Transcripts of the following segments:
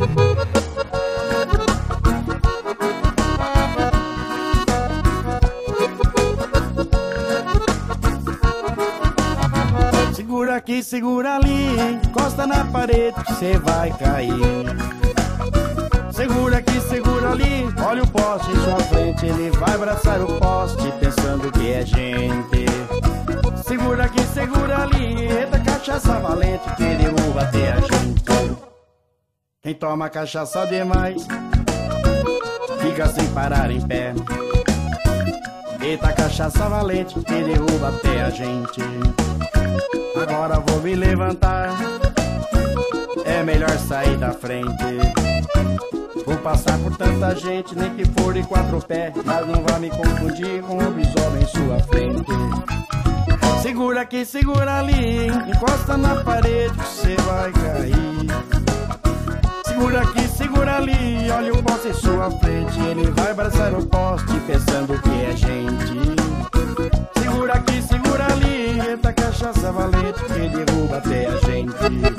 Segura aqui, segura ali, encosta na parede que cê vai cair. Segura aqui, segura ali, olha o poste em sua frente, ele vai abraçar o poste pensando que é gente. Segura aqui, segura ali, eita cachaça valente que derruba até a gente. Quem toma cachaça demais fica sem parar em pé. Eita cachaça valente que derruba até a gente. Agora vou me levantar, é melhor sair da frente. Vou passar por tanta gente, nem que for de 4 pés, mas não vai me confundir com um lobisomem em sua frente. Segura aqui, segura ali, encosta na parede que cê vai cair. Segura aqui, segura ali, olha o poste em sua frente, ele vai abraçar o poste pensando que é gente. Segura aqui, segura ali, eita cachaça valente que derruba até a gente.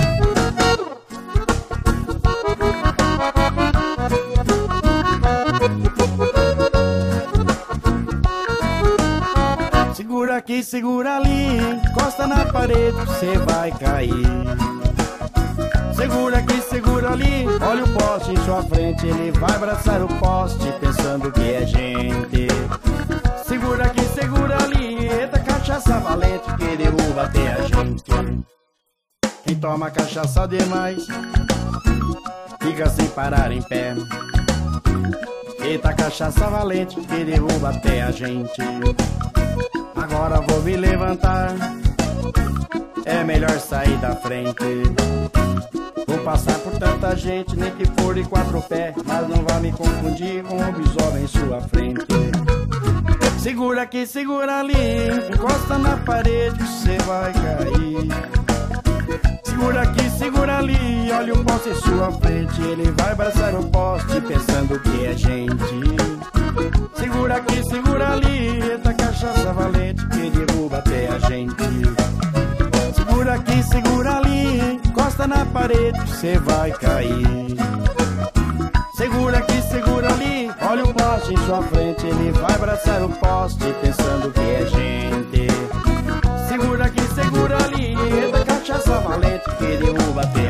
Segura aqui, segura ali, encosta na parede, cê vai cair. Segura aqui, segura ali, olha o poste em sua frente, ele vai abraçar o poste pensando que é gente. Segura aqui, segura ali, eita cachaça valente que derruba até a gente. Quem toma cachaça demais fica sem parar em pé. Eita cachaça valente que derruba até a gente. Agora vou me levantar, é melhor sair da frente. Vou passar por tanta gente, nem que for de 4 pés, mas não vai me confundir com um lobisomem em sua frente. Segura aqui, segura ali, encosta na parede que cê vai cair. Segura aqui, segura ali, olha o poste em sua frente, ele vai abraçar o poste pensando que é gente. Segura aqui, segura ali, eita cachaça valente que derruba até a gente. Segura aqui, segura ali, encosta na parede que cê vai cair. Segura aqui, segura ali, olha o poste em sua frente, ele vai abraçar o poste pensando que é gente. Segura aqui, segura ali, eita cachaça valente que derruba até